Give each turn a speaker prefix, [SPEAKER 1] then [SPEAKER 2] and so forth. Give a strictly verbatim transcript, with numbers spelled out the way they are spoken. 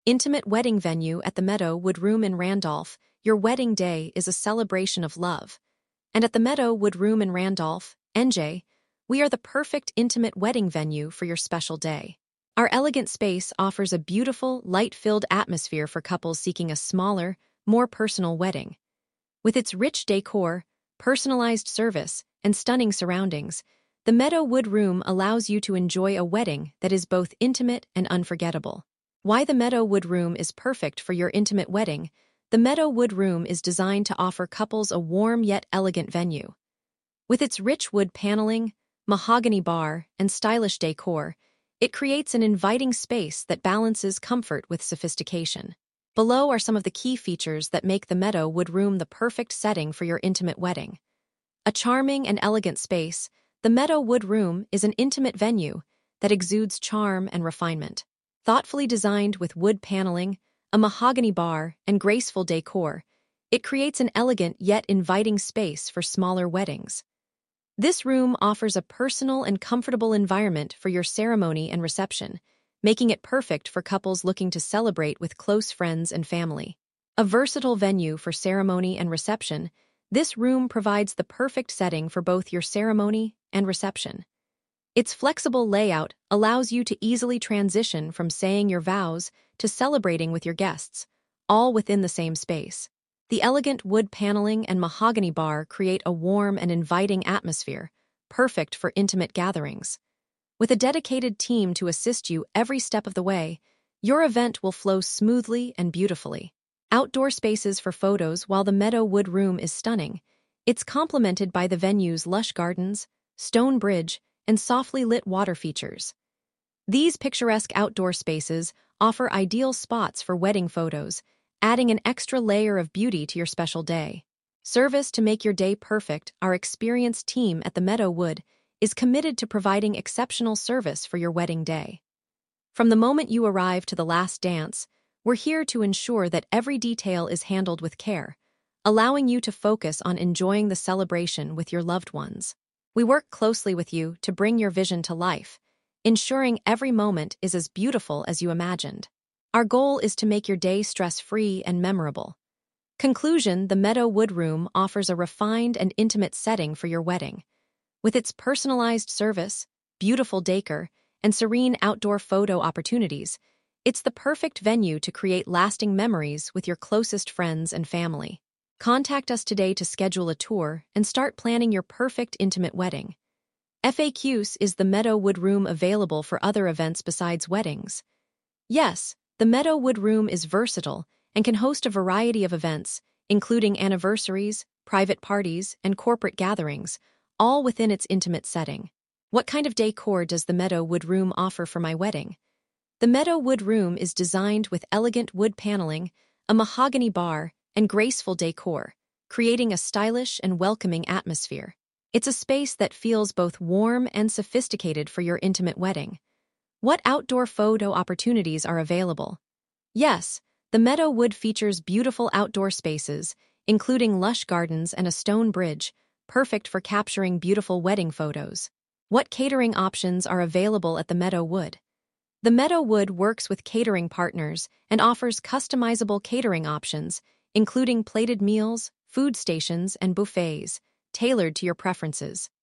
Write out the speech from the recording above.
[SPEAKER 1] Intimate wedding venue at the Meadowood Room in Randolph. Your wedding day is a celebration of love. And at the Meadowood Room in Randolph, N J, we are the perfect intimate wedding venue for your special day. Our elegant space offers a beautiful, light-filled atmosphere for couples seeking a smaller, more personal wedding. With its rich decor, personalized service, and stunning surroundings, the Meadowood Room allows you to enjoy a wedding that is both intimate and unforgettable. Why the Meadowood Room is perfect for your intimate wedding. The Meadowood Room is designed to offer couples a warm yet elegant venue. With its rich wood paneling, mahogany bar, and stylish decor, it creates an inviting space that balances comfort with sophistication. Below are some of the key features that make the Meadowood Room the perfect setting for your intimate wedding. A charming and elegant space, the Meadowood Room is an intimate venue that exudes charm and refinement. Thoughtfully designed with wood paneling, a mahogany bar, and graceful decor, it creates an elegant yet inviting space for smaller weddings. This room offers a personal and comfortable environment for your ceremony and reception, making it perfect for couples looking to celebrate with close friends and family. A versatile venue for ceremony and reception, this room provides the perfect setting for both your ceremony and reception. Its flexible layout allows you to easily transition from saying your vows to celebrating with your guests, all within the same space. The elegant wood paneling and mahogany bar create a warm and inviting atmosphere, perfect for intimate gatherings. With a dedicated team to assist you every step of the way, your event will flow smoothly and beautifully. Outdoor spaces for photos. While the Meadowood Room is stunning, it's complemented by the venue's lush gardens, stone bridge, and softly lit water features. These picturesque outdoor spaces offer ideal spots for wedding photos, adding an extra layer of beauty to your special day. Service to make your day perfect. Our experienced team at the Meadowood is committed to providing exceptional service for your wedding day. From the moment you arrive to the last dance, we're here to ensure that every detail is handled with care, allowing you to focus on enjoying the celebration with your loved ones. We work closely with you to bring your vision to life, ensuring every moment is as beautiful as you imagined. Our goal is to make your day stress-free and memorable. Conclusion: the Meadowood Room offers a refined and intimate setting for your wedding. With its personalized service, beautiful decor, and serene outdoor photo opportunities, it's the perfect venue to create lasting memories with your closest friends and family. Contact us today to schedule a tour and start planning your perfect intimate wedding. F A Qs: is the Meadowood Room available for other events besides weddings? Yes, the Meadowood Room is versatile and can host a variety of events, including anniversaries, private parties, and corporate gatherings, all within its intimate setting. What kind of decor does the Meadowood Room offer for my wedding? The Meadowood Room is designed with elegant wood paneling, a mahogany bar, and graceful decor, creating a stylish and welcoming atmosphere. It's a space that feels both warm and sophisticated for your intimate wedding. What outdoor photo opportunities are available? Yes, the Meadowood features beautiful outdoor spaces, including lush gardens and a stone bridge, perfect for capturing beautiful wedding photos. What catering options are available at the Meadowood? The Meadowood works with catering partners and offers customizable catering options, including plated meals, food stations, and buffets, tailored to your preferences.